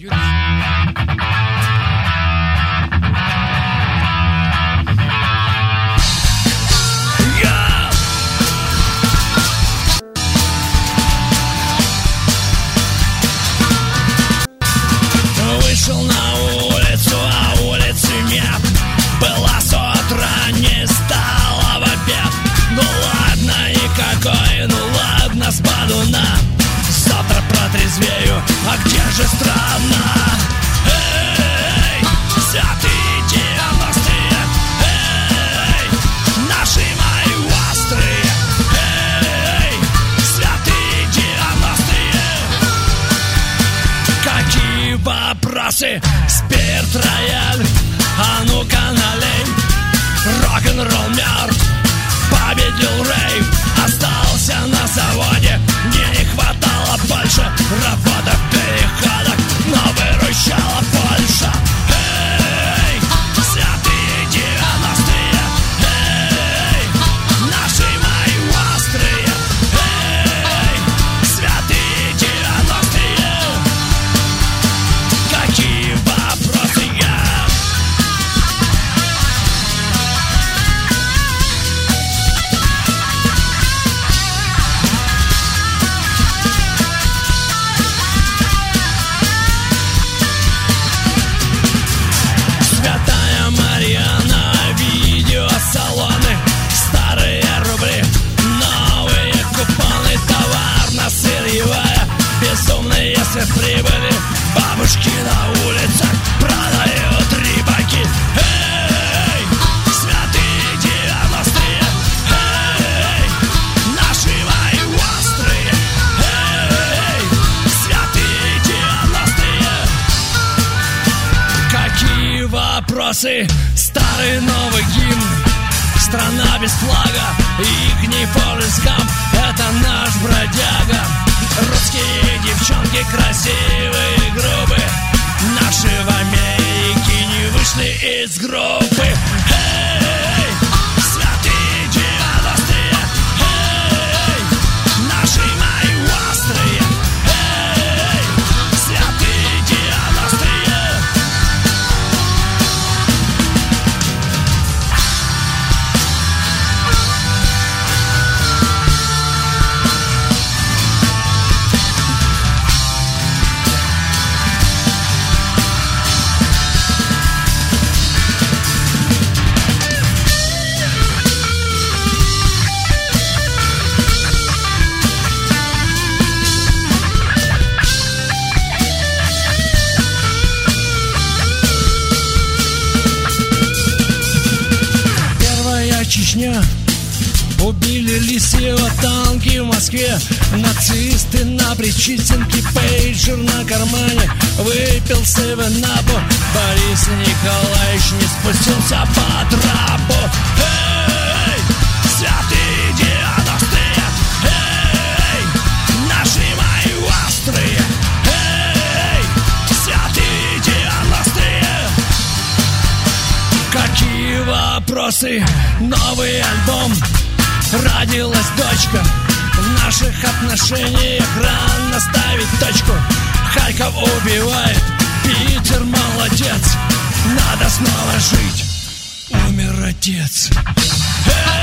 Вышел на улицу, а улицы нет. Была с утра, не стала в обед. Ну ладно, никакой, ну ладно, с бадуна. Завтра протрезвею, а где же страна? Эй, святые 90-е, эй, наши мои острые, эй, святые 90-е. Какие вопросы? Спирт, рояль, а ну-ка налей. Рок-н-ролл мертв, победил рейв. Остался на заводе, мне не хватало больше работы в переходах, но выручала Польша. Эй, святые 90-е, эй, наши мои острые, эй, святые 90-е. Какие вопросы я? Святая Марьяна, видеосалоны, старые рубли, новые купоны, товар на сырьевая, безумные если прибыли. Бабушки на улицах продают рыбаки. Эй, святые 90-е, эй, наши мои острые, эй, святые 90-е. Какие вопросы? Старый новый гимн, страна без флага, ихний Форрест Гамп, это наш бродяга. Русские девчонки красивые, грубые, наши в Америке не вышли из группы. Эй, святые 90-е, эй, наши мои острые, эй, святые 90-е. Чечня. Убили Лисьева, танки в Москве. Нацисты на Причистенке, пейджер на кармане. Выпил 7-апу, Борис Николаевич не спустился по трапу. Эй, святые 90-е, эй, наши мои острые, эй, святые 90-е. Какие вопросы? Новый альбом, родилась дочка. В наших отношениях рано ставить точку. Харьков убивает, Питер молодец. Надо снова жить, умер отец.